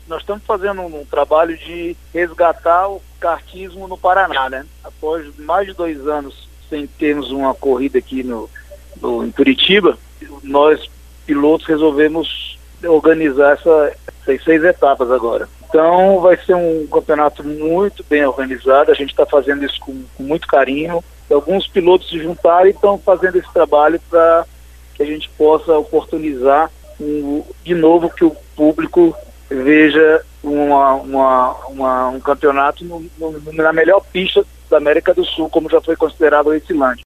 Nós estamos fazendo um trabalho de resgatar o kartismo no Paraná, né? Após mais de 2 anos sem termos uma corrida aqui em Curitiba, nós, pilotos, resolvemos organizar essas 6 etapas agora. Então vai ser um campeonato muito bem organizado, a gente está fazendo isso com muito carinho. Alguns pilotos se juntaram e estão fazendo esse trabalho para que a gente possa oportunizar de novo que o público veja um campeonato na melhor pista da América do Sul, como já foi considerado o Racing Land.